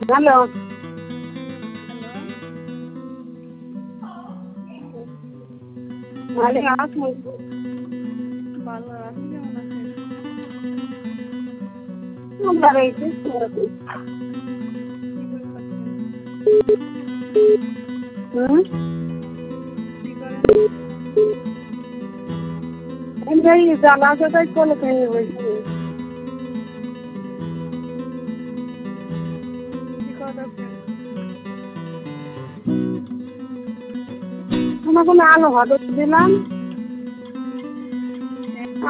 Hello. Hello, ভালো আছেন? ভালো। আপনি কেমন আছেন? আমরা রয়েছি। কি করে খাচ্ছেন? হুম, কি করেন? এই জ্বালা কোথায় কোলে ভেঙে বলছি। কি করতেছেন? তোমাকে আলু ভাত দিলাম।